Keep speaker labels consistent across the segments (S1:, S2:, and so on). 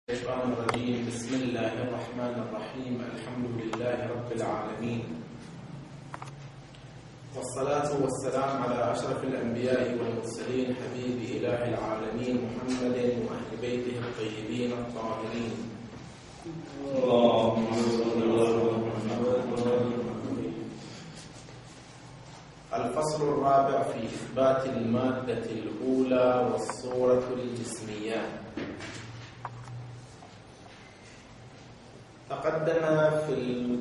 S1: الشيطان الرجيم. بسم الله الرحمن الرحيم. الحمد لله رب العالمين، والصلاة والسلام على أشرف الأنبياء والمرسلين، حبيب إله العالمين محمد وأهل بيته الطيبين الطاهرين. اللهم صل على محمد. الفصل الرابع في إثبات المادة الأولى والصورة الجسمية. تقدم في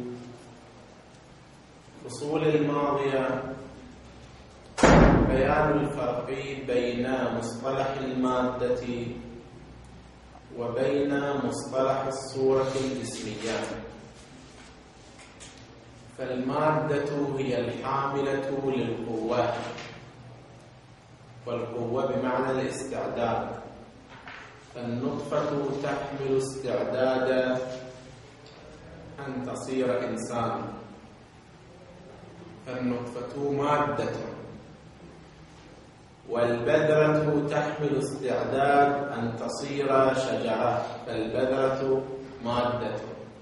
S1: الفصول الماضية بيان الفرق بين مصطلح المادة وبين مصطلح الصورة الجسمية. فالمادة هي الحاملة للقوة، والقوة بمعنى الاستعداد، فالنطفة تحمل استعداد أن تصير إنسان، فالنطفة مادة. والبذرة تحمل استعداد أن تصير شجرة، فالبذرة مادة.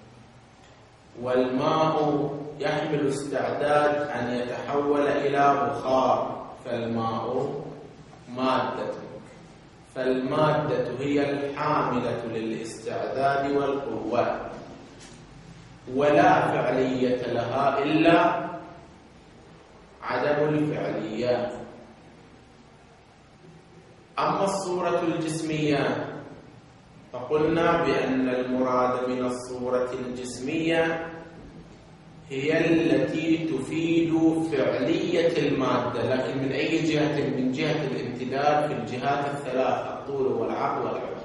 S1: والماء يحمل استعداد أن يتحول إلى بخار، فالماء مادة. فالمادة هي الحاملة للاستعداد والقوة، ولا فعلية لها إلا عدم الفعلية. أما الصورة الجسمية فقلنا بأن المراد من الصورة الجسمية هي التي تفيد فعلية المادة، لكن من أي جهة؟ من جهة الامتداد في الجهات الثلاثة، الطول والعرض والعرض.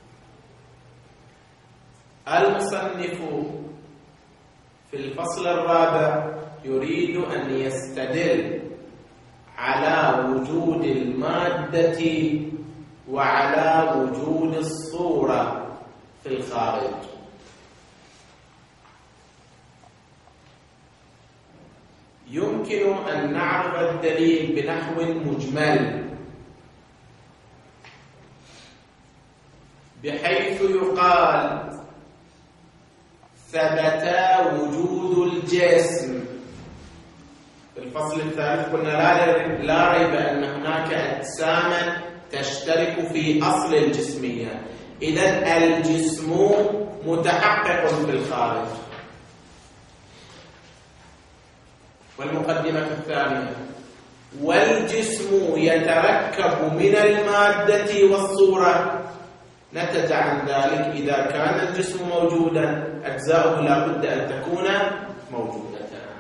S1: المصنف في الفصل الرابع يريد أن يستدل على وجود المادة وعلى وجود الصورة في الخارج. يمكن أن نعرف الدليل بنحو مجمل، بحيث يقال ثبت وجود الجسم. في الفصل الثالث قلنا لا ريب أن هناك أجساما تشترك في أصل الجسمية، إذن الجسم متحقق في الخارج. والمقدمة الثانية: والجسم يتركب من المادة والصورة. نتج عن ذلك إذا كان الجسم موجودا أجزاؤه لا بد أن تكون موجودة.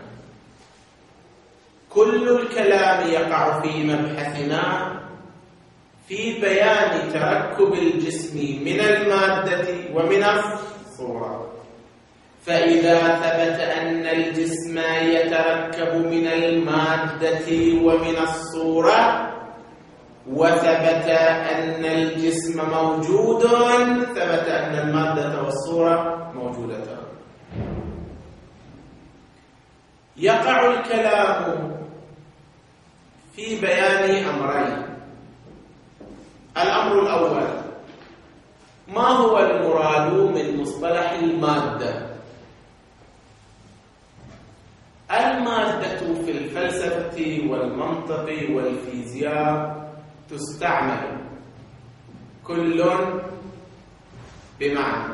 S1: كل الكلام يقع في مبحثنا في بيان تركب الجسم من المادة ومن الصورة. فإذا ثبت أن الجسم يتركب من المادة ومن الصورة، وثبت أن الجسم موجود، ثبت أن المادة والصورة موجودتان. يقع الكلام في بيان أمرين. الأمر الأول: ما هو المراد من مصطلح المادة؟ المادة في الفلسفة والمنطق والفيزياء تستعمل كل بمعنى.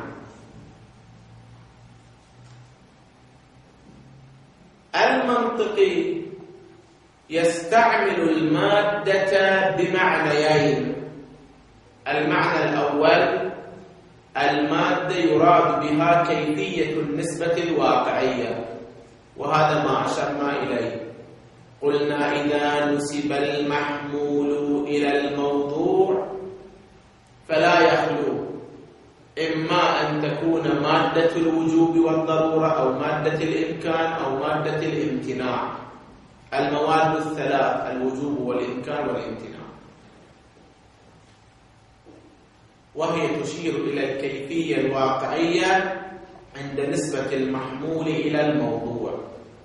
S1: المنطقي يستعمل المادة بمعنيين. المعنى الأول: المادة يراد بها كيفية النسبة الواقعية، وهذا ما أشرنا إليه. قلنا إذا نسب المحمول إلى الموضوع فلا يخلو إما أن تكون مادة الوجوب والضرورة، أو مادة الإمكان، أو مادة الامتناع. المواد الثلاث: الوجوب والإمكان والامتناع، وهي تشير إلى الكيفية الواقعية عند نسبة المحمول إلى الموضوع.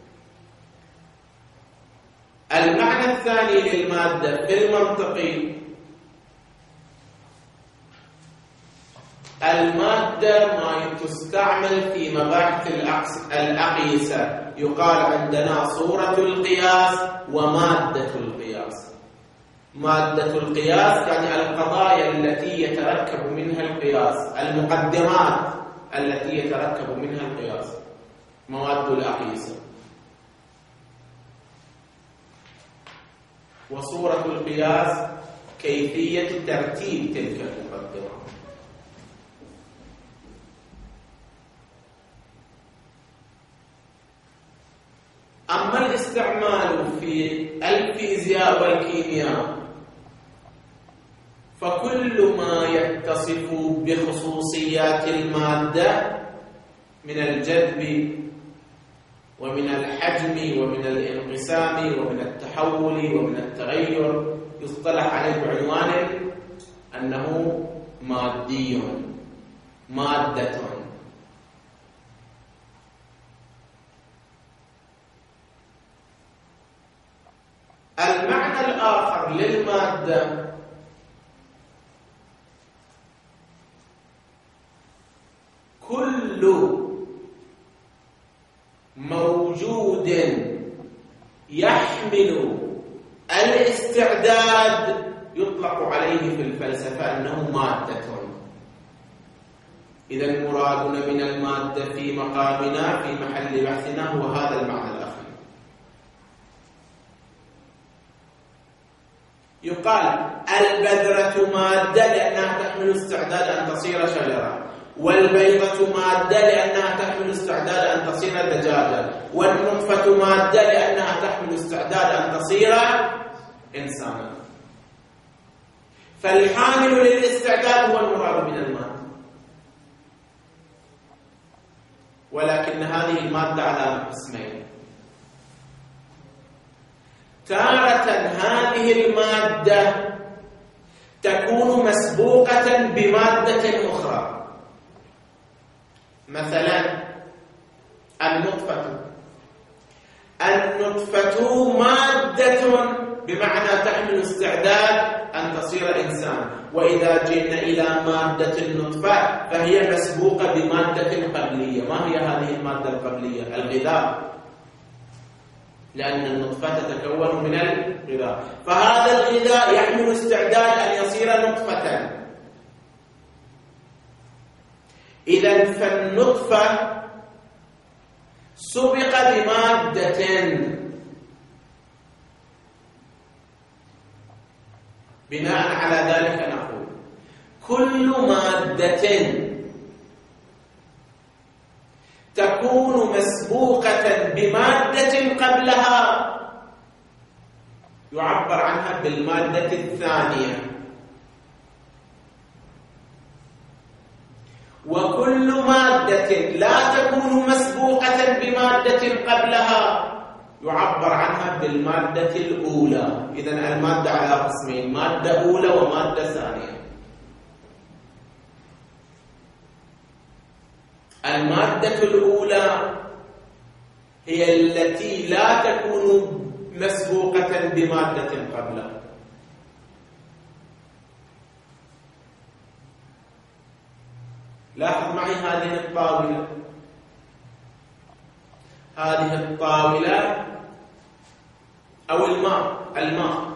S1: المعنى الثاني للمادة في المنطق المادة ما تستعمل في مباحث الأقيسة، يقال عندنا صورة القياس ومادة القياس. مادة القياس يعني القضايا التي يتركب منها القياس، المقدمات التي يتركب منها القياس، مواد الأقيسة. وصورة القياس كيفية ترتيب تلك المقدمات. أما الاستعمال في الفيزياء والكيمياء فكل ما يتصف بخصوصيات المادة من الجذب ومن الحجم ومن الانقسام ومن التحول ومن التغير يصطلح عليه بعنوان أنه مادي، مادة. المعنى الآخر للمادة كل موجود يحمل الاستعداد يطلق عليه في الفلسفة أنه مادة. إذا مرادنا من المادة في مقامنا في محل بحثنا هو هذا المعنى الأخير. يقال البذرة مادة لأنها تحمل استعداد أن تصير شجرة، والبيضة مادة لأنها تحمل استعداد أن تصير دجاجة، والنطفة مادة لأنها تحمل استعداد أن تصير إنسانا. فالحامل للاستعداد هو المراد من المادة، ولكن هذه المادة على قسمين. تارة هذه المادة تكون مسبوقة بمادة أخرى، مثلا النطفة مادة بمعنى تحمل استعداد أن تصير إنسان، وإذا جئنا إلى مادة النطفة فهي مسبوقة بمادة قبلية. ما هي هذه المادة القبلية؟ الغذاء، لأن النطفة تتكون من الغذاء، فهذا الغذاء يحمل استعداد أن يصير نطفة. إذن فالنطفة سبق بمادة، بناء على ذلك نقول كل مادة تكون مسبوقة بمادة قبلها يعبر عنها بالمادة الثانية، وكل مادة لا تكون مسبوقة بمادة قبلها يعبر عنها بالمادة الأولى. إذن المادة على قسمين، مادة أولى ومادة ثانية. المادة الأولى هي التي لا تكون مسبوقة بمادة قبلها. لاحظ معي هذه الطاولة، هذه الطاولة أو الماء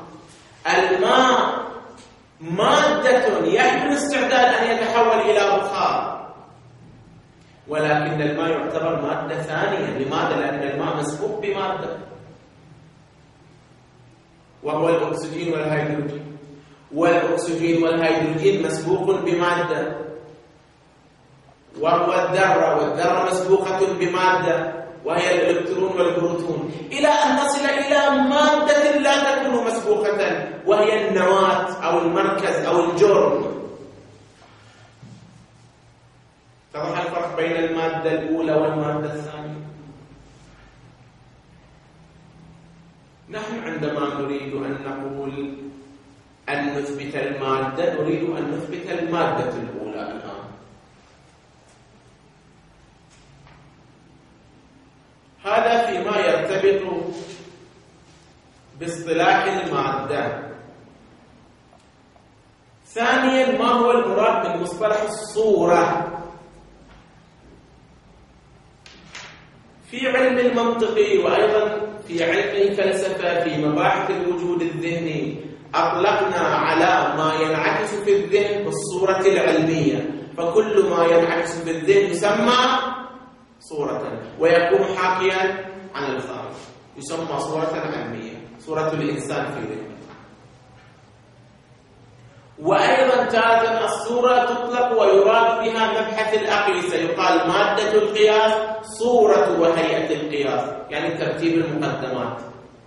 S1: مادة يحمل استعداد أن يتحول إلى بخار، ولكن الماء يعتبر مادة ثانية. لماذا؟ لأن الماء مسبوق بمادة، وهو الأكسجين والهيدروجين، والأكسجين والهيدروجين مسبوق بمادة، وهو الذرة، والذرة مسبوقة بمادة وهي الإلكترون والبروتون، إلى أن نصل إلى مادة لا تكون مسبوقة وهي النواة أو المركز أو الجرم. اتضح الفرق بين المادة الأولى والمادة الثانية. نحن عندما نريد أن نقول أن نثبت المادة نريد أن نثبت المادة الأولى الآن. هذا فيما يرتبط باصطلاح المادة. ثانيا، ما هو المراد من مصطلح الصورة؟ في علم المنطق وأيضا في علم الفلسفة في مباحث الوجود الذهني أطلقنا على ما ينعكس في الذهن بالصورة العلمية، فكل ما ينعكس في الذهن يسمى صورة ويكون حاكيا عن الخارج، يسمى صورة علمية، صورة الإنسان في ذهنه. وأيضا تارة الصورة تطلق ويراد بها مبحث الأقيسة، يقال مادة القياس صورة وهيئة القياس، يعني ترتيب المقدمات.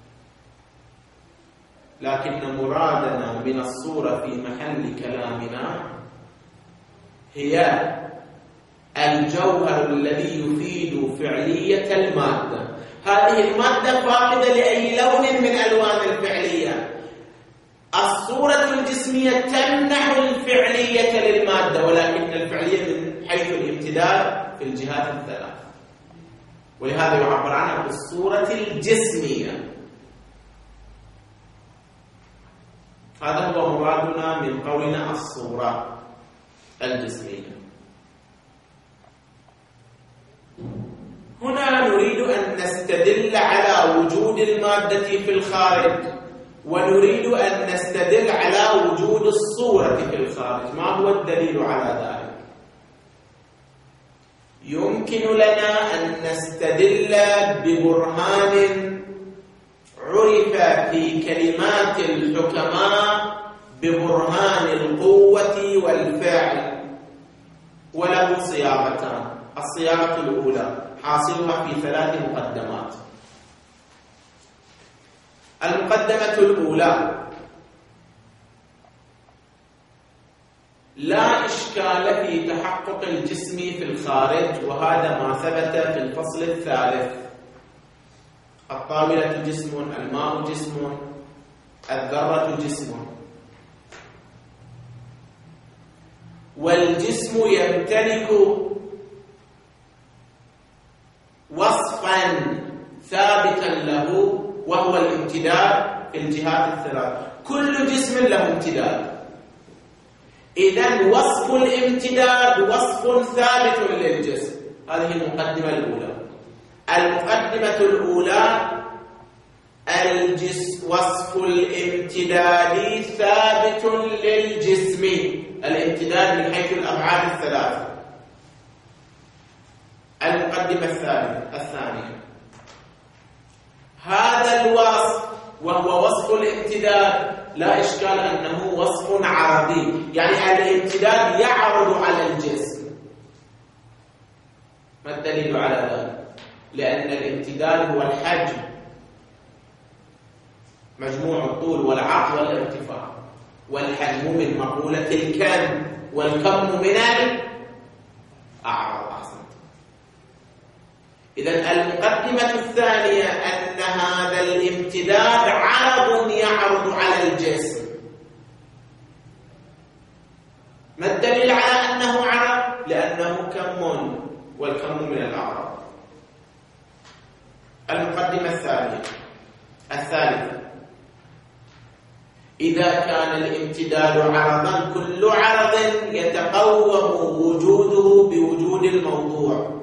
S1: لكن مرادنا من الصورة في محل كلامنا هي الجوهر الذي يفيد فعلية المادة. هذه المادة فاقدة لأي لون من ألوان الفعلية. الصورة الجسمية تمنح الفعلية للمادة، ولكن الفعلية من حيث الامتداد في الجهات الثلاث، ولهذا يعبر عنها بالصورة الجسمية. هذا هو مرادنا من قولنا الصورة الجسمية. هنا نريد أن نستدل على وجود المادة في الخارج، ونريد أن نستدل على وجود الصورة في الخارج. ما هو الدليل على ذلك؟ يمكن لنا أن نستدل ببرهان عرف في كلمات الحكماء ببرهان القوة والفعل، وله صياغتان. الصياغة الأولى حاصلها في 3 مقدمات. المقدمة الأولى: لا إشكال في تحقق الجسم في الخارج، وهذا ما ثبت في الفصل الثالث. الطاولة جسم، الماء جسم، الذرة جسم، والجسم يمتلك وصفا ثابتا له وهو الامتداد في الجهات الثلاث. كل جسم له امتداد، إذن وصف الامتداد وصف ثابت للجسم. هذه المقدمة الأولى. المقدمة الأولى: وصف الامتداد ثابت للجسم، الامتداد من حيث الأبعاد الثلاثة. المقدمة الثانية: هذا الوصف وهو وصف الامتداد لا إشكال أنه وصف عرضي، يعني الامتداد يعرض على الجسم. ما الدليل على ذلك؟ لأن الامتداد هو الحجم، مجموع الطول والعرض والارتفاع، والحجم من مقولة الكم، والكم من الأعراض. إذن المقدمة الثانية أن هذا الامتداد عرض يعرض على الجسم. ما الدليل على أنه عرض؟ لأنه كم، والكم من الأعراض. المقدمة الثالثة: إذا كان الامتداد عرضا، كل عرض يتقوم وجوده بوجود الموضوع.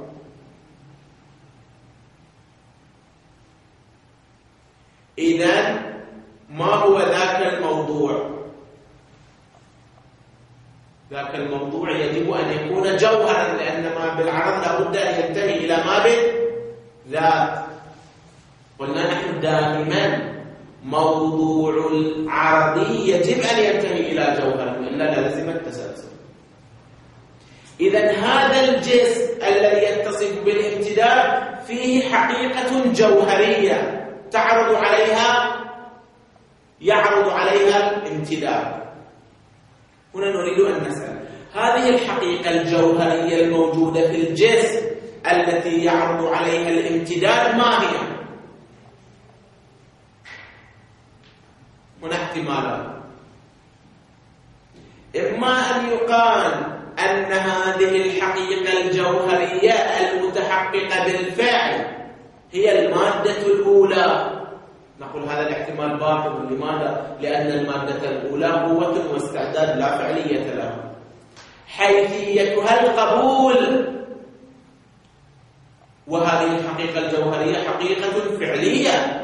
S1: إذن ما هو ذاك الموضوع؟ ذاك الموضوع يجب أن يكون جوهرا، لأن ما بالعرض لابد أن ينتهي إلى ما بالذات. قلنا نحن دائما موضوع العرضي يجب أن ينتهي إلى جوهر، إلا لازم التسلسل. إذن هذا الجسم الذي يتصف بالامتداد فيه حقيقة جوهرية يعرض عليها الامتداد. هنا نريد أن نسأل: هذه الحقيقة الجوهرية الموجودة في الجسم التي يعرض عليها الامتداد ما هي؟ هنا احتمالات: إما أن يقال أن هذه الحقيقة الجوهرية المتحققة بالفعل هي المادة الأولى نقول هذا الاحتمال باطل. لماذا؟ لأن المادة الأولى قوة واستعداد لا فعلية لها. حيثيتها القبول، وهذه الحقيقة الجوهرية حقيقة فعلية.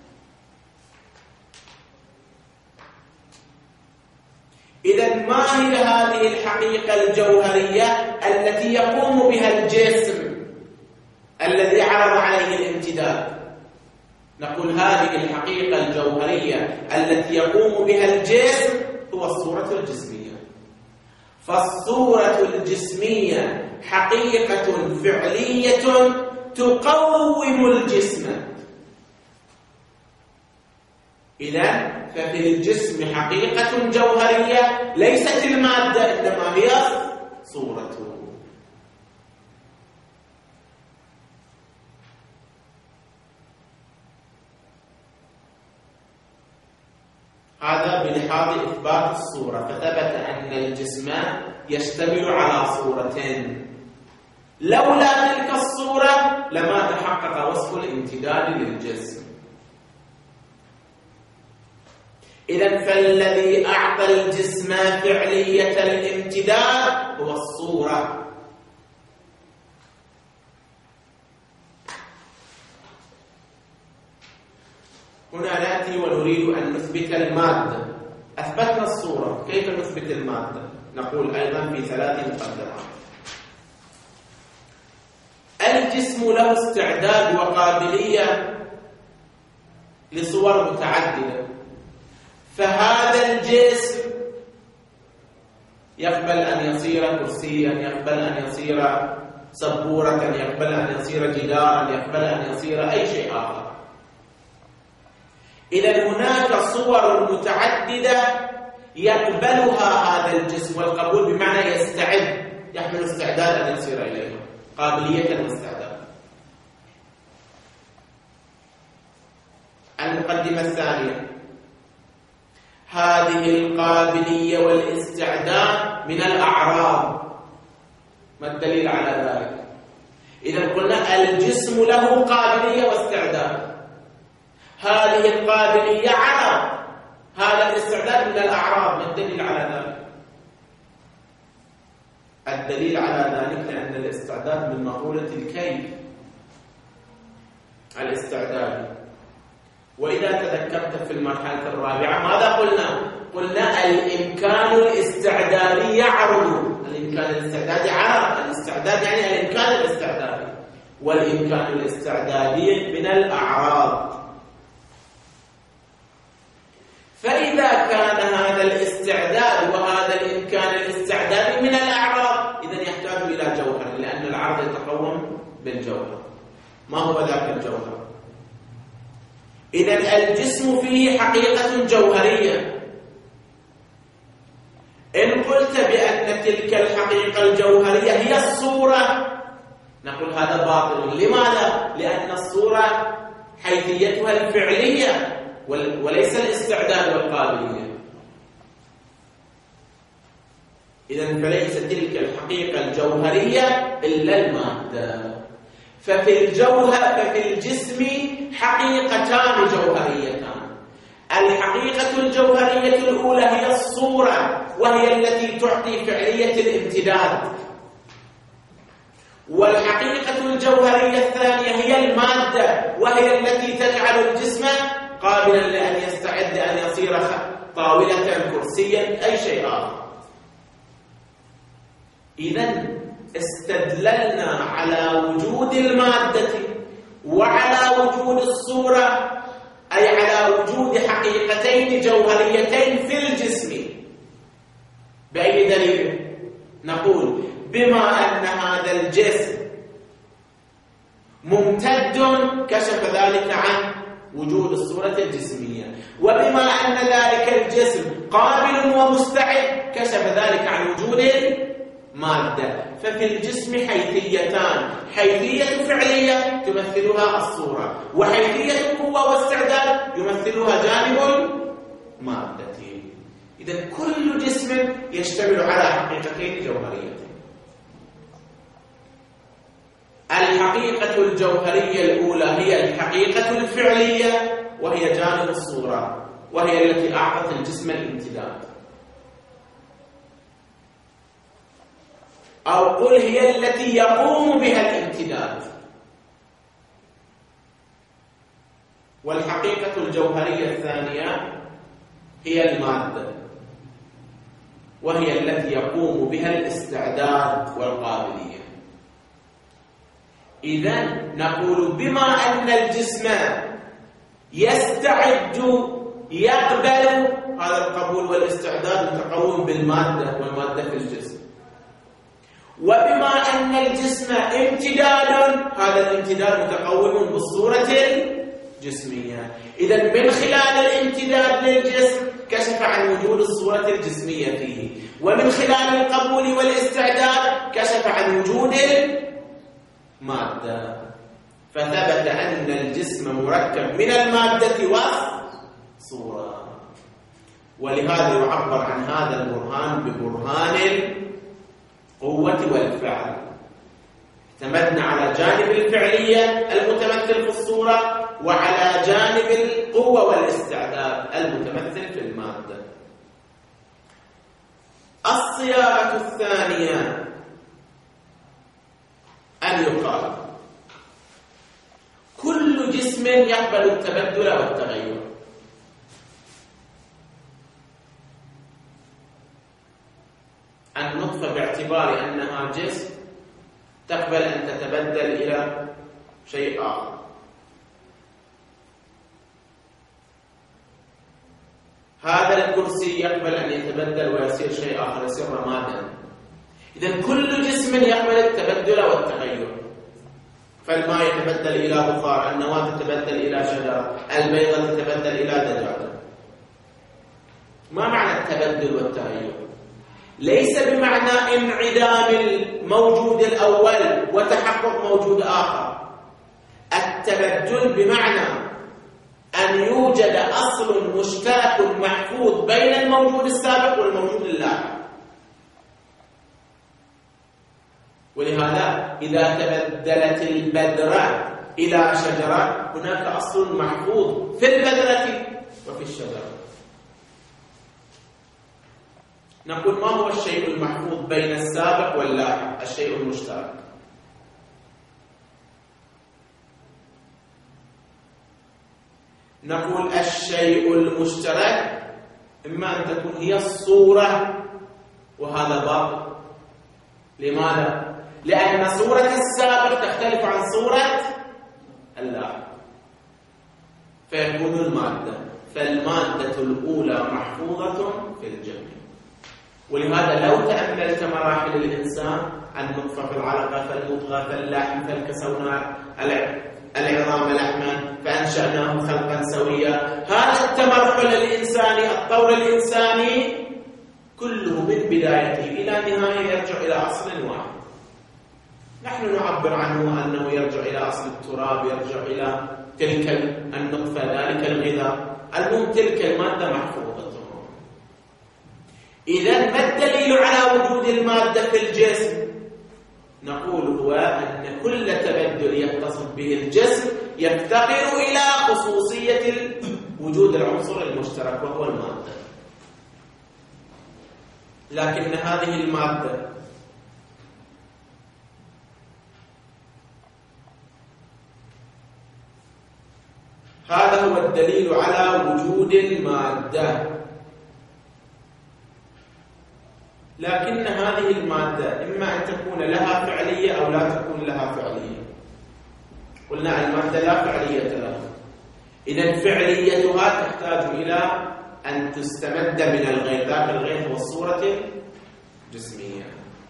S1: إذن ما هي هذه الحقيقة الجوهرية التي يقوم بها الجسم الذي عرض عليه الامتداد؟ نقول هذه الحقيقة الجوهرية التي يقوم بها الجسم هو الصورة الجسمية. فالصورة الجسمية حقيقة فعلية تقوم الجسم. إذن ففي الجسم حقيقة جوهرية ليست المادة، إنما هي صورته. هذا بلحاظ إثبات الصورة، فثبت أن الجسم يشتمل على صورتين. لولا تلك الصورة لما تحقق وصف الامتداد للجسم. إذن فالذي أعطى الجسم فعلية الامتداد هو الصورة. هنا نأتي ونريد أن نثبت المادة. أثبتنا الصورة، كيف نثبت المادة؟ نقول أيضا في 3 مقدمات. الجسم له استعداد وقابلية لصور متعددة، فهذا الجسم يقبل أن يصير كرسيا، يقبل أن يصير سبورة، يقبل أن يصير جدارا، يقبل أن يصير أي شيء آخر. إذا هناك صور متعددة يقبلها هذا الجسم، والقبول بمعنى يستعد، يحمل استعداد أن يصير إليها، قابلية واستعداد. المقدمة الثانية، هذه القابلية والاستعداد من الأعراض. ما الدليل على ذلك؟ إذا قلنا الجسم له قابلية واستعداد، هذه القابلية عرض، هذا الاستعداد من الأعراض. ما الدليل على ذلك؟ الدليل على ذلك لأن الاستعداد من مقولة الكيف، الاستعداد. وإذا تذكرت في المرحلة الرابعة ماذا قلنا؟ قلنا الإمكان الاستعدادي يعرض، الإمكان الاستعدادي عرض، الاستعداد يعني الإمكان الاستعدادي، والإمكان الاستعدادي من الأعراض. فإذا كان هذا الاستعداد وهذا الإمكان الاستعدادي من الأعراض، إذن يحتاج إلى جوهر، لأن العرض يتقوم بالجوهر. ما هو ذاك الجوهر؟ إذن الجسم فيه حقيقة جوهرية. إن قلت بأن تلك الحقيقة الجوهرية هي الصورة، نقول هذا باطل. لماذا؟ لأن الصورة حيثيتها الفعلية وليس الاستعداد والقابلية. إذن فليس تلك الحقيقة الجوهرية إلا المادة. ففي الجسم حقيقتان جوهريتان. الحقيقة الجوهرية الأولى هي الصورة، وهي التي تعطي فعلية الامتداد. والحقيقة الجوهرية الثانية هي المادة، وهي التي تجعل الجسم قابلا لأن يستعد أن يصير طاولة، كرسيا، أي شيء آخر. إذن استدللنا على وجود المادة وعلى وجود الصورة، أي على وجود حقيقتين جوهريتين في الجسم. بأي دليل؟ نقول بما أن هذا الجسم ممتد كشف ذلك عن وجود الصورة الجسمية، وبما أن ذلك الجسم قابل ومستعد كشف ذلك عن وجود المادة. ففي الجسم حيثيتان، حيثية فعلية تمثلها الصورة، وحيثية قوة واستعداد يمثلها جانب المادة. إذن كل جسم يشتمل على حقيقتين جوهريتين. الحقيقة الجوهرية الأولى هي الحقيقة الفعلية، وهي جانب الصورة، وهي التي أعطت الجسم الامتداد. أو قل هي التي يقوم بها الامتداد. والحقيقة الجوهرية الثانية هي المادة، وهي التي يقوم بها الاستعداد والقابلية. إذن نقول بما أن الجسم يستعد يقبل، هذا القبول والاستعداد متقوم بالمادة والمادة في الجسم، وبما أن الجسم امتداد، هذا الامتداد متقوم بالصورة الجسمية. إذن من خلال الامتداد للجسم كشف عن وجود الصورة الجسمية فيه، ومن خلال القبول والاستعداد كشف عن وجود المادة، فثبت أن الجسم مركب من المادة والصورة. ولهذا يعبر عن هذا البرهان ببرهان القوة والفعل. اعتمدنا على جانب الفعلية المتمثل في الصورة، وعلى جانب القوة والاستعداد المتمثل في المادة. الصياغة الثانية أن يقال كل جسم يقبل التبدل والتغير. النطفة باعتبار أنها جسم تقبل أن تتبدل إلى شيء آخر. هذا الكرسي يقبل أن يتبدل ويصير شيء آخر، يصير رمادا. إذن كل جسم يقبل التبدل والتغير. فالماء يتبدل إلى بخار، النواة تتبدل إلى شجرة، البيضة تتبدل إلى دجاجة. ما معنى التبدل والتغير؟ ليس بمعنى انعدام الموجود الأول وتحقق موجود آخر. التبدل بمعنى أن يوجد أصل مشترك محفوظ بين الموجود السابق والموجود اللاحق. ولهذا إذا تبدلت البذرة إلى شجرة هناك أصل محفوظ في البذرة وفي الشجرة. نقول ما هو الشيء المحفوظ بين السابق واللاحق؟ الشيء المشترك. نقول الشيء المشترك إما أن تكون هي الصورة، وهذا باطل. لماذا؟ لأن صورة السابق تختلف عن صورة اللاحق، فيكون المادة، فالمادة الأولى محفوظة في الجميع. ولهذا لو تأملت مراحل الإنسان، النطفة في العلقة، فالمضغة، فاللحم، فالكسونا العظام لحما، فأنشأناه خلقا سويا. هذا التمرحل الإنساني، الطور الإنساني كله من بدايته إلى نهاية يرجع إلى أصل واحد. نحن نعبر عنه أنه يرجع إلى أصل التراب، يرجع إلى تلك النطفة، ذلك الغذاء. المهم تلك المادة محفوظة. إذن ما الدليل على وجود المادة في الجسم؟ نقول هو أن كل تبدل يتصف به الجسم يفتقر إلى خصوصية وجود العنصر المشترك وهو المادة. لكن هذه المادة هذا هو الدليل على وجود المادة. لكن هذه المادة إما أن تكون لها فعلية أو لا تكون لها فعلية. قلنا المادة لا فعلية لها، إذن فعليتها تحتاج إلى أن تستمد من الغير، ذاك الغير هو الصورة الجسمية.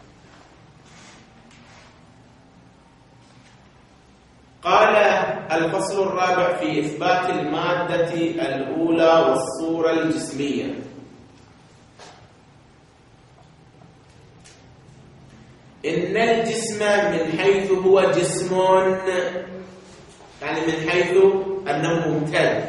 S1: قال الفصل الرابع في إثبات المادة الأولى والصورة الجسمية. إن الجسم من حيث هو جسم، يعني من حيث أنه ممتد،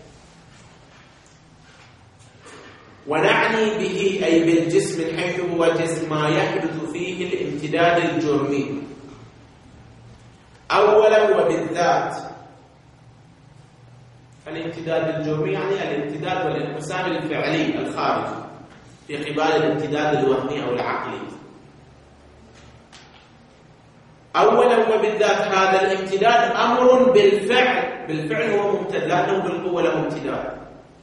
S1: ونعني به أي بالجسم من حيث هو جسم ما يحدث فيه الامتداد الجرمي أولا وبالذات، الامتداد الجرمي يعني الامتداد والانقسام الفعلي الخارجي في قبال الامتداد الوهمي أو العقلي. أولا وبالذات هذا الامتداد أمر بالفعل هو ممتد، لأنه بالقوة له امتداد.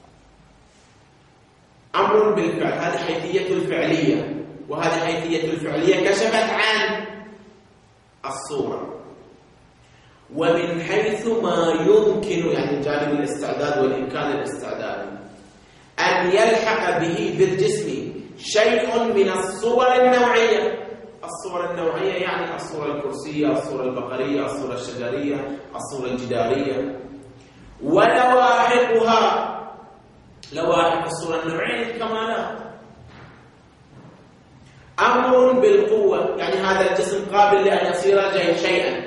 S1: أمر بالفعل، هذه حيثية الفعلية، وهذه حيثية الفعلية كشفت عن الصورة. ومن حيث ما يمكن يعني جانب الاستعداد والإمكان الاستعدادي أن يلحق به بالجسم شيء من الصور النوعية. الصور النوعية يعني الصورة الكرسية، الصورة البقرية، الصورة الشجرية، الصورة الجدارية، ولواحقها، لواحق الصورة النوعية الكمالات. أمر بالقوة يعني هذا الجسم قابل لأن يصير شيئا.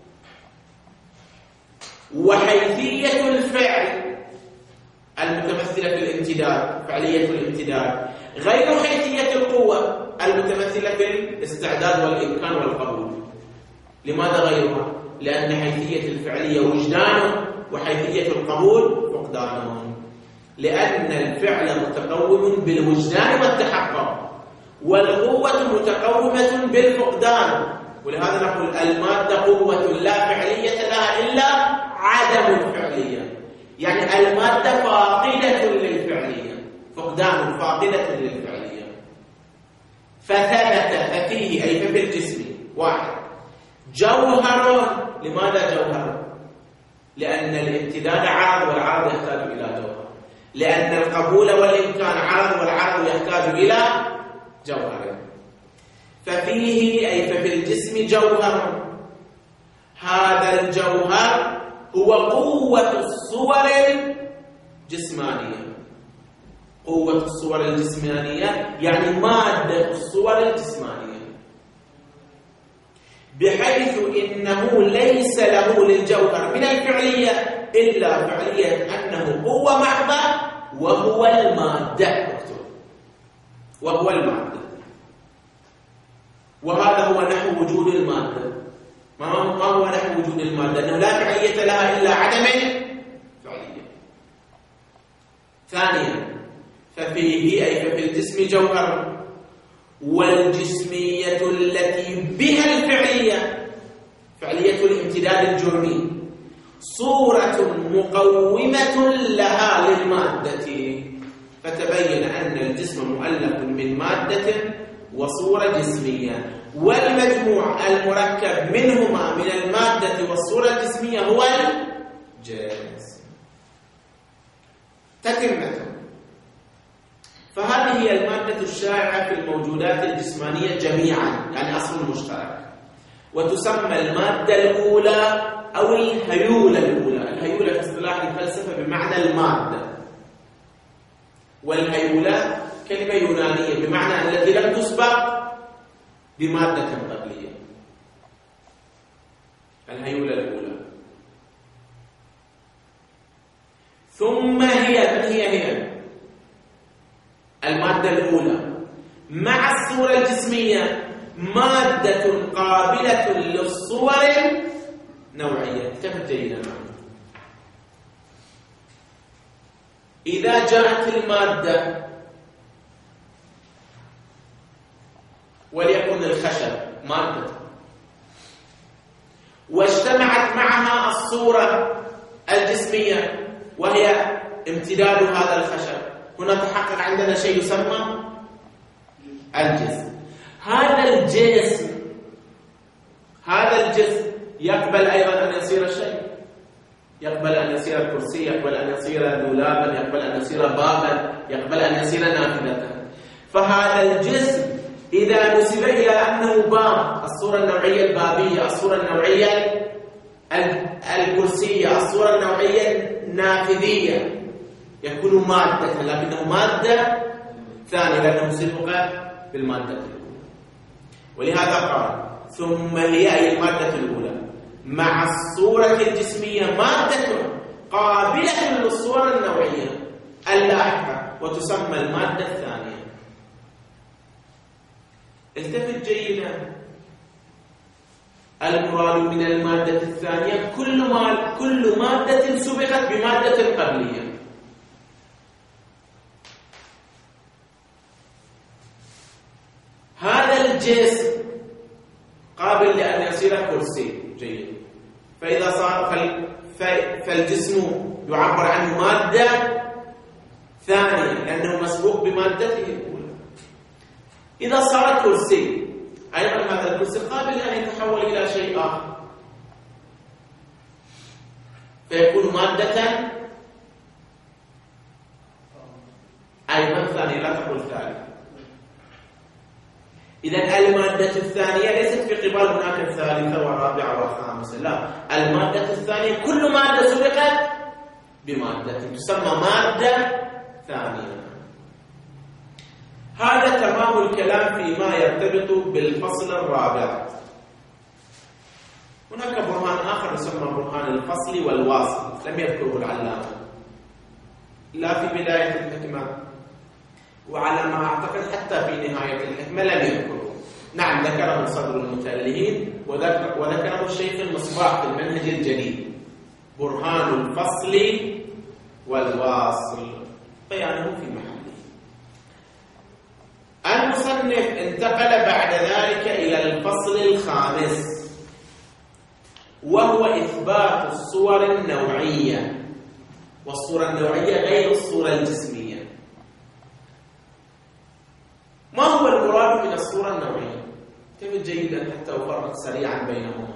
S1: وحيثية الفعل المتمثلة في الامتداد، فعلية الامتداد، غير حيثية القوة المتمثلة في الاستعداد والإمكان والقبول. لماذا غيرها؟ لأن حيثية الفعلية وجدان، وحيثية القبول فقدان. لأن الفعل متقوم بالوجدان والتحقق، والقوة متقومة بالفقدان. ولهذا نقول المادة قوة لا فعلية لها إلا عدم الفعلية، يعني المادة فاقدة للفعلية، فقدان فاقدة للفعلية. فثبت فيه أي في الجسم واحد جوهر. لماذا جوهر؟ لأن الامتداد عرض، والعرض يحتاج إلى جوهر. لأن القبول والإمكان عرض، والعرض يحتاج إلى جوهر. ففيه أي ففي الجسم جوهر. هذا الجوهر هو قوة الصور الجسمانية. قوة الصور الجسمانية يعني مادة الصور الجسمانية، بحيث إنه ليس له للجوهر من الفعلية إلا فعلية أنه قوة محضة، وهو المادة، وهو المادة. وهذا هو نحو وجود المادة. ما هو نحو وجود المادة؟ أنه لا فعلية لها إلا عدم فعلية. ثانيا ففيه أي ففي الجسم جوهر. والجسمية التي بها الفعلية، فعلية الامتداد الجرمي، صورة مقومة لها للمادة. فتبين أن الجسم مؤلف من مادة وصورة جسمية، والمجموع المركب منهما من المادة والصورة الجسمية هو الجسم. تتمة. فهذه هي المادة الشائعة في الموجودات الجسمانية جميعا، يعني أصل مشترك، وتسمى المادة الأولى أو الهيولة الأولى. الهيولة في اصطلاح الفلسفة بمعنى المادة، والهيولة كلمة يونانية بمعنى التي لم تسبق بمادة قبلية. الهيولة الأولى. ثم هي المادة الأولى مع الصورة الجسمية مادة قابلة للصور النوعية. انتبه جيدا معي. إذا جاءت المادة وليكن الخشب مادة، واجتمعت معها الصورة الجسمية وهي امتداد هذا الخشب، هنا تحقق عندنا شيء يسمى الجسم. هذا الجسم يقبل أيضا أن يصير شيء، يقبل أن يصير كرسي، يقبل أن يصير دولابا، يقبل أن يصير بابا، يقبل أن يصير نافذة. فهذا الجسم إذا نسب إلى أنه باب، الصورة النوعية البابية، الصورة النوعية الكرسية، الصورة النوعية النافذية، يكون مادة، لكنه مادة ثانية لأنه سبق بالمادة الأولى. ولهذا قال ثم هي أي المادة الأولى مع الصورة الجسمية مادة قابلة للصورة النوعية اللاحقة، وتسمى المادة الثانية. التفت جيدا. المراد من المادة الثانية كل مادة سبقت بمادة قبلية. هذا الجسم قابل لأن يصير كرسي، جيد. فإذا صار فالجسم يعبر عنه مادة ثانية لأنه مسبوق بمادته الأولى. إذا صار كرسي أيضا هذا الكرسي قابل أن يتحول إلى شيء آخر فيكون مادة أيضا ثانية، لا تقول ثالثة. إذا المادة الثانية ليست في قبال هناك الثالثة والرابعة والخامسة، لا، المادة الثانية كل مادة سبقت بمادة تسمى مادة ثانية. هذا تمام الكلام فيما يرتبط بالفصل الرابع. هناك برهان آخر يسمى برهان الفصل والواصل، لم يذكره العلامة لا في بداية الحكمة، وعلى ما أعتقد حتى في نهاية الحكمة لم يذكره. نعم ذكره صدر المتألهين وذكره الشيخ المصباح في المنهج الجديد، برهان الفصل والواصل، بيانه في محله. المصنف انتقل بعد ذلك إلى الفصل الخامس، وهو إثبات الصور النوعية، والصورة النوعية غير الصورة الجسمية. ما هو المراد من الصورة النوعية؟ كيف جيدا حتى أفرق سريعا بينهما.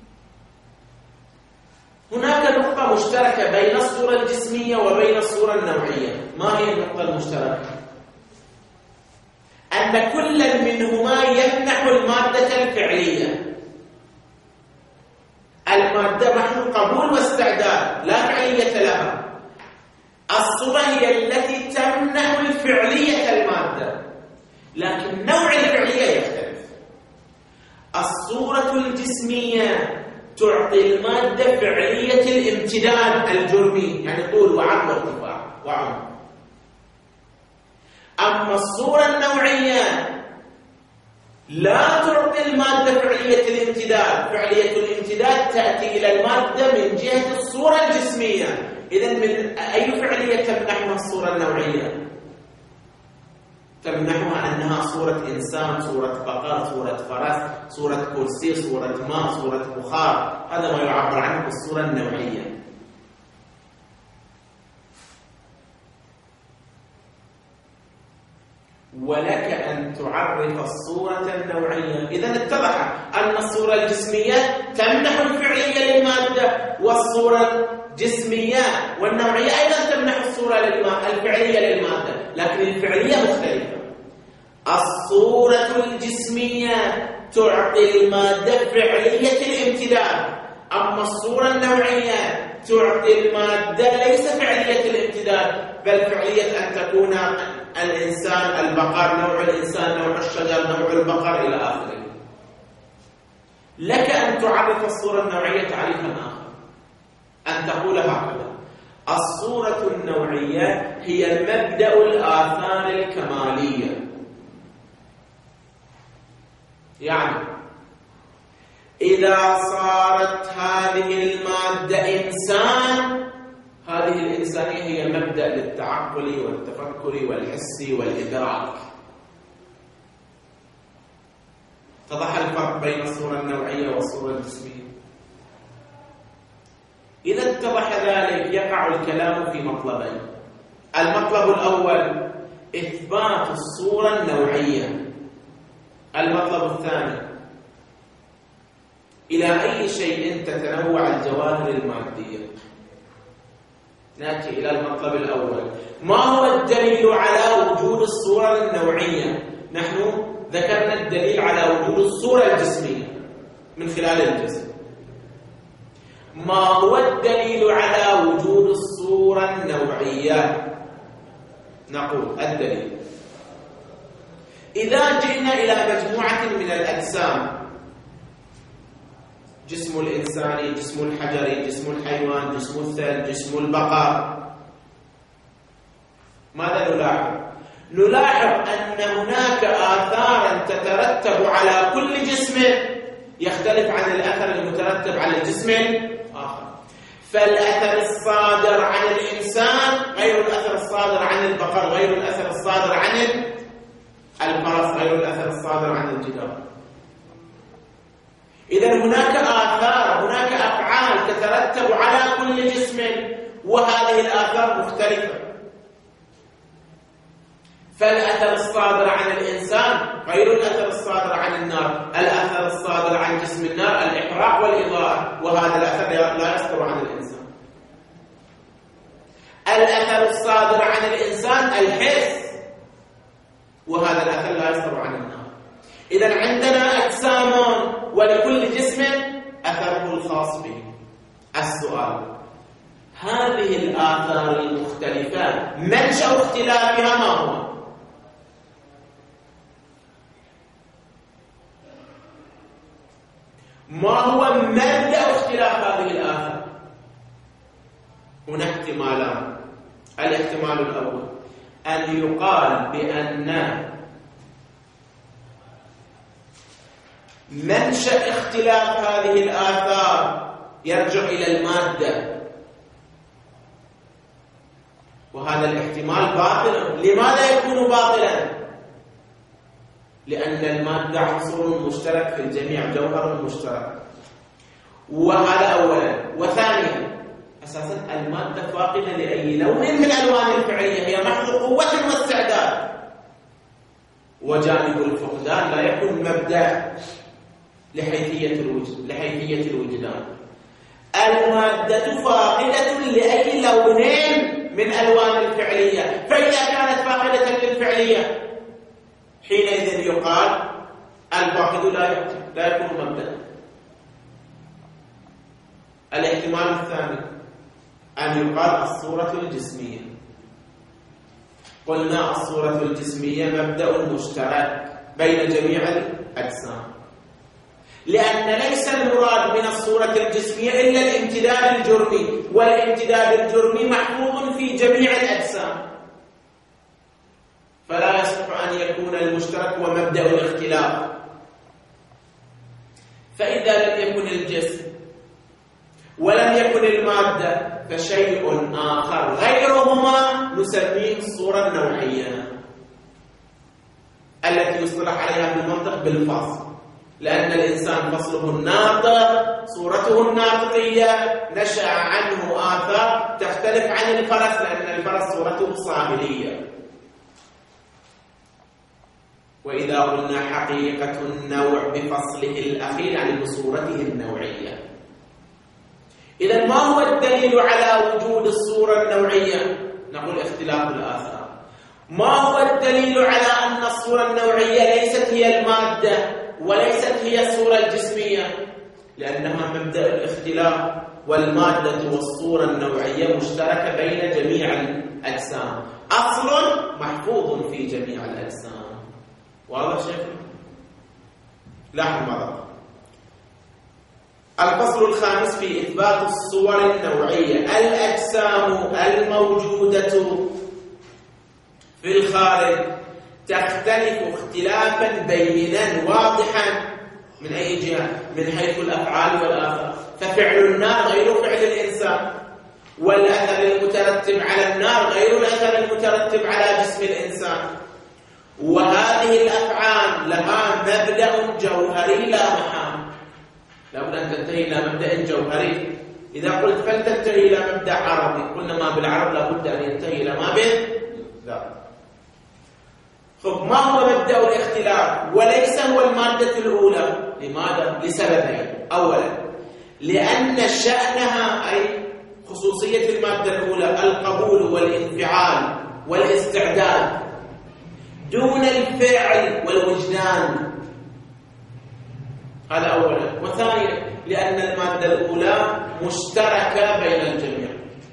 S1: هناك نقطة مشتركة بين الصورة الجسمية وبين الصورة النوعية. ما هي النقطة المشتركة؟ أن كل منهما يمنح المادة الفعلية. المادة محل قبول واستعداد لا فعلية لها. الصورة هي التي تمنح الفعلية المادة، لكن نوع الفعلية يختلف. الصورة الجسمية تعطي المادة فعلية الامتداد الجرمي، يعني طول وعرض وارتفاع وعمق. أما الصورة النوعية لا تعطي المادة فعلية الامتداد. فعلية الامتداد تأتي إلى المادة من جهة الصورة الجسمية. إذن من أي فعلية تمنحها الصورة النوعية؟ تمنحها أنها صورة إنسان، صورة بقر، صورة فرس، صورة كرسي، صورة ماء، صورة بخار. هذا ما يعبر عنه بالصورة النوعية. ولك أن تعرف الصورة النوعية. إذن اتضح أن الصورة الجسمية تمنح الفعلية للمادة، والصورة الجسمية والنوعية أيضا تمنح الصورة الفعلية للمادة، لكن الفعلية مختلفة. الصورة الجسمية تعطي المادة فعلية الامتداد، أما الصورة النوعية تعطي المادة ليس فعلية الامتداد، بل فعلية أن تكون الإنسان، البقر، نوع الإنسان، نوع الشجر، نوع البقر إلى آخره. لك أن تعرف الصورة النوعية تعريفا آخر، أن تقول هكذا: الصورة النوعية هي مبدأ الآثار الكمالية. يعني إذا صارت هذه المادة إنسان، هذه الإنسانية هي مبدأ للتعقل والتفكر والحس والإدراك. اتضح الفرق بين الصورة النوعية والصورة الجسمية. إذا اتضح ذلك يقع الكلام في مطلبين. المطلب الأول إثبات الصورة النوعية. المطلب الثاني إلى أي شيء تتنوع الجواهر المادية. نأتي إلى المطلب الأول: ما هو الدليل على وجود الصورة النوعية؟ نحن ذكرنا الدليل على وجود الصورة الجسمية من خلال الجسم. ما هو الدليل على وجود الصورة النوعية؟ نقول الدليل: إذا جئنا إلى مجموعة من الأجسام، جسم الإنسان، جسم الحجر، جسم الحيوان، جسم الثلج، جسم البقر، ماذا نلاحظ؟ نلاحظ أن هناك آثارا تترتب على كل جسم يختلف عن الأثر المترتب على الجسم الآخر. فالأثر الصادر عن الإنسان غير الأثر الصادر عن البقر، غير الأثر الصادر عن الفرس، غير الأثر الصادر عن الجدار. إذن هناك آثار، هناك أفعال تترتب على كل جسم، وهذه الآثار مختلفة. فالأثر الصادر عن الإنسان غير الأثر الصادر عن النار. الأثر الصادر عن جسم النار الإحراق والإضاءة، وهذا الأثر لا يصدر عن الإنسان. الأثر الصادر عن الإنسان الحس، وهذا الأثر لا يصدر عن النار. إذن عندنا أجسام ولكل جسم أثره الخاص به. السؤال: هذه الآثار المختلفة منشأ اختلافها ما هو؟ ما هو مبدأ اختلاف هذه الآثار؟ هنا احتمالان. الاحتمال الأول أن يقال بأن منشأ اختلاف هذه الآثار يرجع إلى المادة، وهذا الاحتمال باطل. لماذا يكون باطلا؟ لأن المادة عنصر مشترك في الجميع، جوهر مشترك، وهذا أولا. وثانيا، أساسا المادة فاقدة لأي لون من ألوان الفعلية، هي محض قوة واستعداد، وجانب الفقدان لا يكون مبدأ لحيثية الوجدان. المادة فاقدة لأي لون من ألوان الفعلية، فإذا كانت فاقدة للفعلية حينئذ يقال الفاقد لا يكون مبدأ. الاحتمال الثاني أن يقال الصورة الجسمية. قلنا الصورة الجسمية مبدأ مشترك بين جميع الأجسام، لأن ليس المراد من الصورة الجسمية إلا الامتداد الجرمي، والامتداد الجرمي محفوظ في جميع الأجسام، فلا يصح أن يكون المشترك هو مبدأ الاختلاف. فإذا لم يكن الجسم ولم يكن المادة فشيء آخر غيرهما نسميه الصورة النوعية، التي يصطلح عليها في المنطق بالفصل، لأن الإنسان فصله الناطق، صورته الناطقية، نشأ عنه آثار تختلف عن الفرس، لأن الفرس صورته صاهلية. وإذا قلنا حقيقة النوع بفصله الأخير يعني بصورته النوعية. إذن ما هو الدليل على وجود الصورة النوعية؟ نقول اختلاف الآثار. ما هو الدليل على أن الصورة النوعية ليست هي المادة وليست هي الصورة الجسمية؟ لأنها مبدأ الاختلاف، والمادة والصورة النوعية مشتركة بين جميع الأجسام، أصل محفوظ في جميع الأجسام. واضح شيخ؟ لاحظ ماذا؟ الفصل الخامس في إثبات الصور النوعية. الأجسام الموجودة في الخارج تختلف اختلافا بينا واضحا من أي جهة؟ من حيث الأفعال والآثار. ففعل النار غير فعل الإنسان، والأثر المترتب على النار غير الأثر المترتب على جسم الإنسان. وهذه الأفعال لها مبدأ جوهري لا محال، لابد أن تنتهي إلى مبدأ جوهري. إذا قلت فلتنتهي إلى مبدأ عربي، قلنا ما بالعرب لابد أن ينتهي إلى ما لا. ما هو مبدأ الاختلاف وليس هو المادة الأولى؟ لماذا؟ لسببين. أولا، لأن شأنها أي خصوصية المادة الأولى القبول والانفعال والاستعداد دون الفعل والوجدان، هذا أولا. وثانيا، لأن المادة الأولى مشتركة بين الجميع.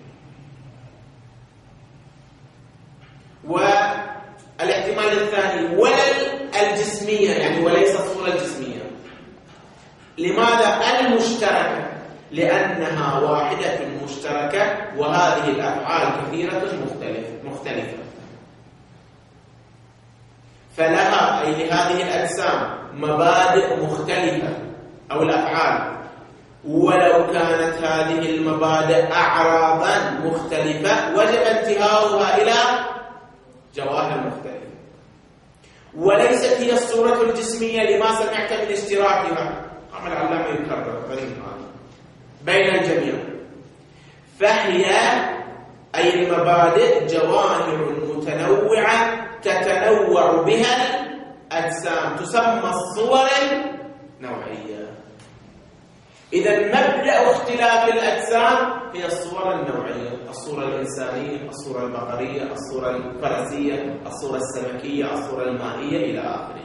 S1: والاحتمال الثاني ولا الجسمية، يعني وليس الصورة الجسمية. لماذا المشتركة؟ لأنها واحدة مشتركة، وهذه الأفعال كثيرة مختلفة، فلها أي لهذه الأجسام مبادئ مختلفة أو الأفعال، ولو كانت هذه المبادئ أعراضا مختلفة وجب انتهاؤها إلى جواهر مختلفة، وليست هي الصورة الجسمية لما سمعت من اشتراكها. عمل العلامة يكرر بين الجميع، فهي أي المبادئ جواهر متنوعة تتنوع بها الأجسام تسمى الصور النوعية. إذا مبدأ اختلاف الأجسام هي الصور النوعية، الصورة الإنسانية، الصورة البقرية، الصورة الفرسية، الصورة السمكية، الصورة المائية إلى آخره.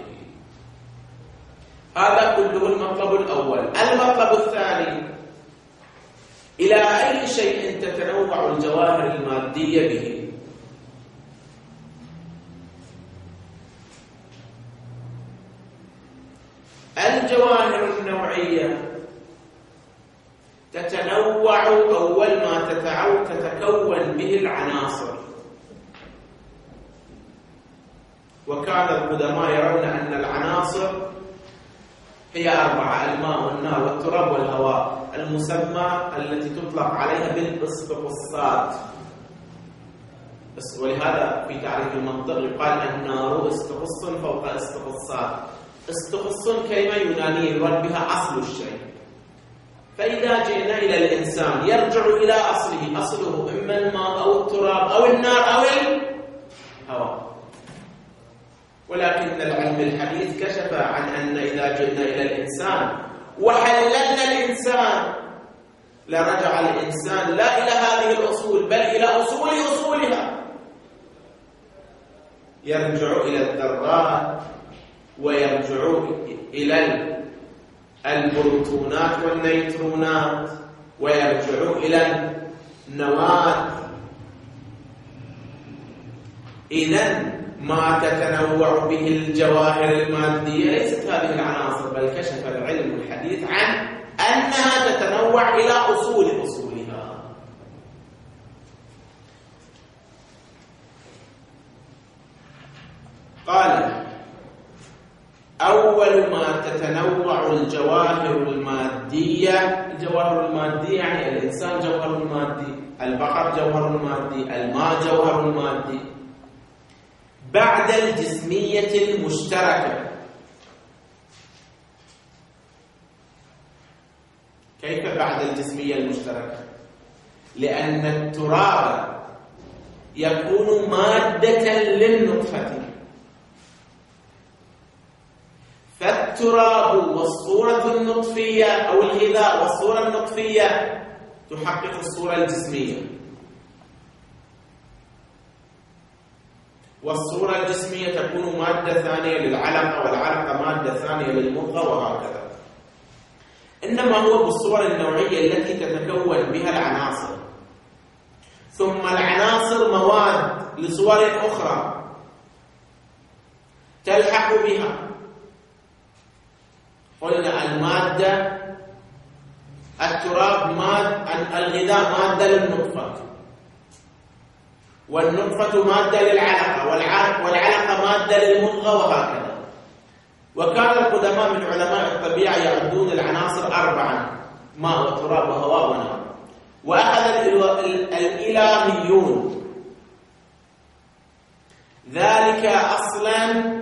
S1: هذا كله المطلب الأول. المطلب الثاني، إلى أي شيء تتنوع الجواهر المادية به؟ الجواهر النوعية تتنوع أول ما تتكون به العناصر، وكان القدماء يرون أن العناصر هي 4: الماء والنار والتراب والهواء، المسمى التي تطلق عليها بالاسطقصات. ولهذا في تعريف المنطق يقال النار اسطقص فوق اسطقصات. اسطقص كلمة يونانية يراد بها أصل الشيء. فإذا جئنا إلى الإنسان يرجع إلى أصله، أصله إما الماء أو التراب أو النار أو الهواء. ولكن العلم الحديث كشف عن أن إذا جئنا إلى الإنسان وحللنا الإنسان لرجع الإنسان لا إلى هذه الأصول بل إلى أصول أصولها، يرجع إلى الذرات ويرجع إلى البروتونات والنيترونات ويرجع إلى النواة. إذن ما تتنوع به الجواهر المادية ليست هذه العناصر، بل كشف العلم الحديث عن أنها تتنوع إلى أصول أصولها. قال: أول ما تتنوع الجواهر المادية، الجواهر المادية يعني الإنسان جوهر مادي، البقر جوهر مادي، الماء جوهر مادي، بعد الجسمية المشتركة. كيف بعد الجسمية المشتركة؟ لأن التراب يكون مادة للنطفة، فالتراب والصورة النطفية أو الغذاء والصورة النطفية تحقق الصورة الجسمية، والصورة الجسمية تكون مادة ثانية للعلقة، والعلقة مادة ثانية للمضغة، وهكذا. إنما هو بالصور النوعية التي تتكون بها العناصر، ثم العناصر مواد لصور أخرى تلحق بها. قلنا المادة التراب الغذاء مادة للنطفة، والنطفة مادة للعلقة، والعلقة مادة للمضغة، وهكذا. وكان القدماء من علماء الطبيعة يعدون العناصر 4: ماء وتراب وهواء ونار. وأخذ الإلهيون ذلك أصلا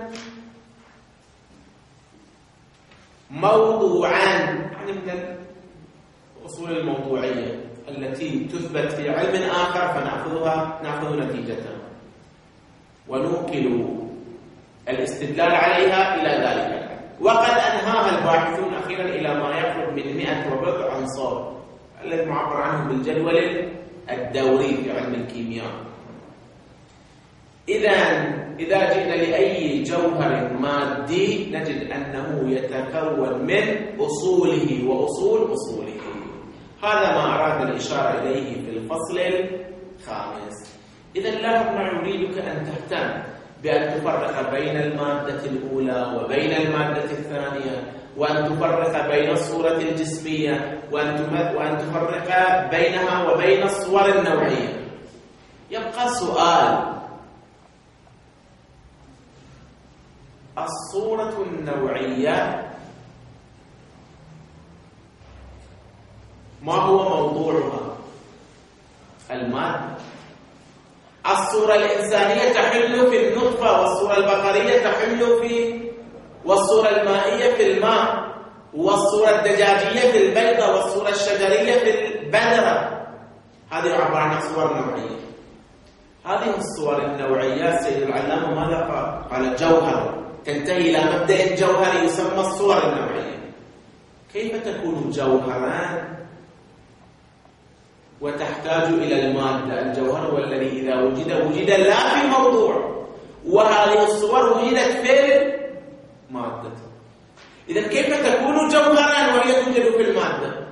S1: موضوعا، يعني من الأصول الموضوعية التي تثبت في علم آخر فنأخذ نتيجتها ونوكل الاستدلال عليها إلى ذلك. وقد أنهاها الباحثون أخيرا إلى ما يقرب من 100 وبضع عنصر، الذي معبر عنه بالجدول الدوري في علم الكيمياء. إذا جئنا لأي جوهر مادي نجد أنه يتكون من أصوله وأصول أصوله. هذا ما أراد الإشارة إليه في الفصل الخامس. إذا لا ما يريدك أن تهتم بأن تفرق بين المادة الأولى وبين المادة الثانية، وأن تفرق بين الصورة الجسمية، وأن تفرق بينها وبين الصور النوعية. يبقى سؤال: الصورة النوعية ما هو موضوعها؟ المادة. الصورة الإنسانية تحل في النطفة، والصورة البقرية تحل والصورة المائية في الماء، والصورة الدجاجية في البيضة، والصورة الشجرية في البذرة. هذه عبارة عن صور نوعية. هذه الصور النوعية سيد العلامة ماذا قال؟ قال الجوهر تنتهي إلى مبدأ جوهري يسمى الصور النوعية. كيف تكون جوهران وتحتاج إلى المادة؟ الجوهر هو الذي إذا وجد لا في موضوع، وهذه الصور وجدت في المادة. إذا كيف تكون جوهران وهي توجد في المادة؟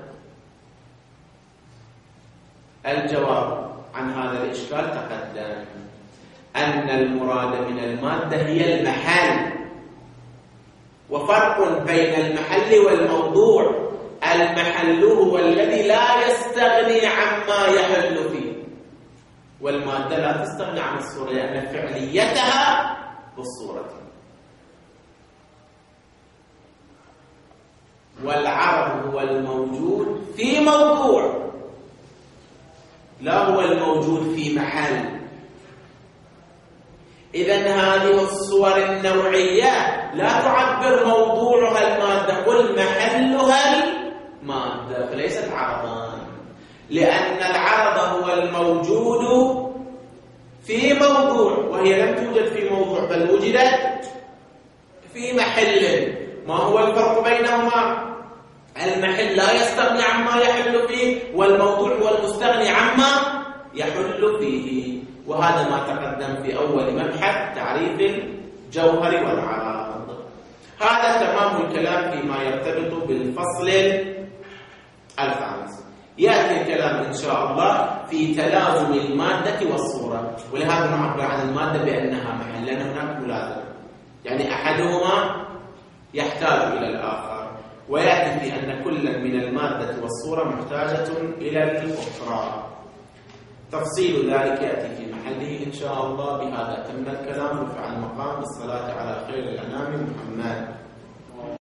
S1: الجواب عن هذا الإشكال تقدم، أن المراد من المادة هي المحل، وفرق بين المحل والموضوع. المحل هو الذي لا يستغني عما يحل فيه، والمادة لا تستغني عن الصورة لأن فعليتها بالصورة. والعرض هو الموجود في موضوع، لا هو الموجود في محل. إذن هذه الصور النوعية لا تعبر موضوعها المادة، قل محلها المادة، فليست عرضا، لأن العرض هو الموجود في موضوع، وهي لم توجد في موضوع بل وجدت في محل. ما هو الفرق بينهما؟ المحل لا يستغني عما يحل فيه، والموضوع هو المستغني عما يحل فيه. وهذا ما تقدم في أول مبحث تعريف الجوهر والعرض. هذا تمام الكلام فيما يرتبط بالفصل الخامس. يأتي الكلام إن شاء الله في تلازم المادة والصورة، ولهذا نعبر عن المادة بأنها محل، لأن هناك ملازمة، يعني أحدهما يحتاج إلى الآخر، ويأتي في أن كل من المادة والصورة محتاجة إلى الأخرى. تفصيل ذلك يأتي في محله إن شاء الله. بهذا تم الكلام. رفع المقام بالصلاة على خير الأنام محمد.